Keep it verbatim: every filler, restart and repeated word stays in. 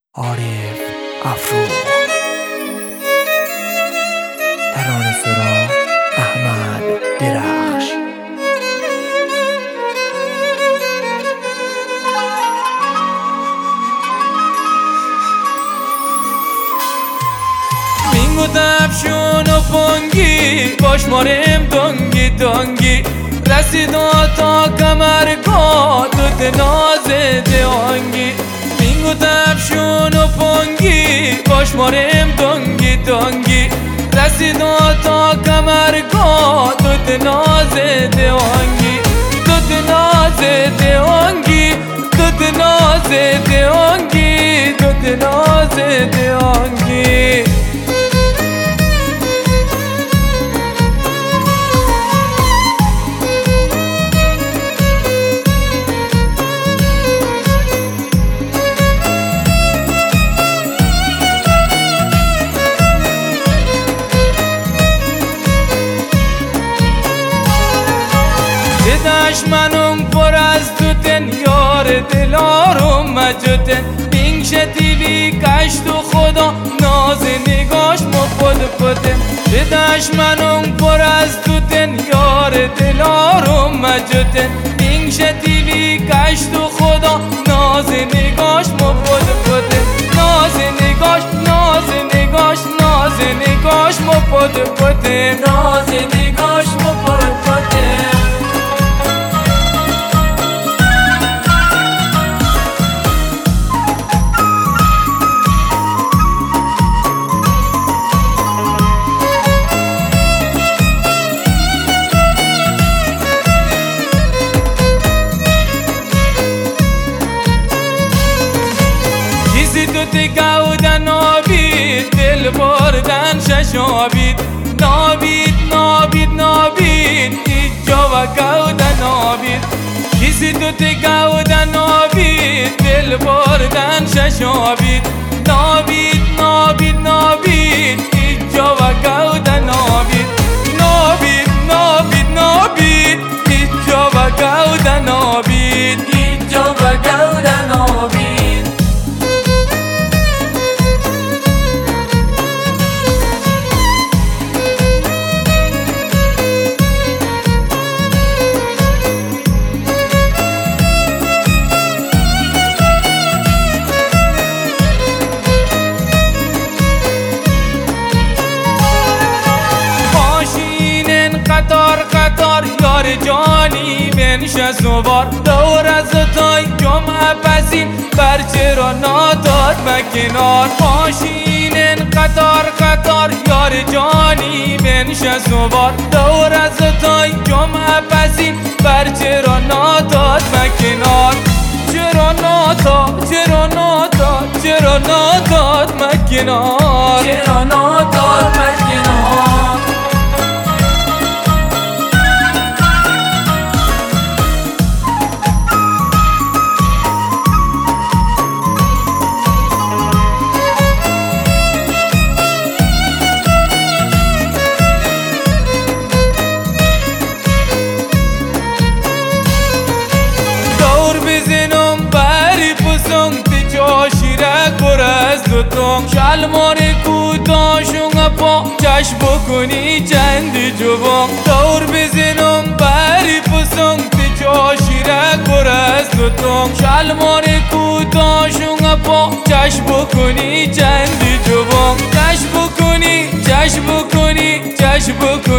عارف افرو، ترانه سرا احمد درخش. Mingu tapshun و پنگی باش ماریم دنگی دنگی رسیدو تا کمرگاه تو نازه دیانگی. Mingu tapshun و پنگی باش ماریم دنگی دنگی رسیدو تا کمرگاه تو نازه دیانگی تو نازه دیانگی تو نازه دیانگی تو نازه دیانگی. دشمنم پر از توتن یار دلارم مجتن بینگ شتیلی کشت و خدا ناز نگاش مپد پتن. دشمنم پر از توتن یار دلارم مجتن بینگ شتیلی کشت و خدا ناز نگاش مپد پتن. ناز نگاش ناز نگاش ناز نگاش مپد پتن. ناز نگاش مپد پتن. گودن نابید دل بردن ششابید نابید نابید نابید ایجا و گودن نابید. کسی تو تی گودن نابید دل بردن ششابید نابید نابید نابید ایجا و گودن نابید نابید نابید نابید ایجا و گودن نابید ایجا و گودن نابید. قطار قطار یار جانی بنش سوار دور از تای جمعه پسین برچه را ناداد مکنار. ماشینن قطار قطار یار جانی بنش سوار دور از تای جمعه پسین برچه را ناداد مکنار. چرا ناداد چرا ناداد چرا ناداد مکنار چرا ناداد مکنار. شلوار کوتاشون پا چشم بکنی چند جوان دور بزنم بری پسون تی چاشیره گر از دوتون. شلوار کوتاشون پا چشم بکنی چند جوان چشم بکنی چشم بکنی چشم بکنی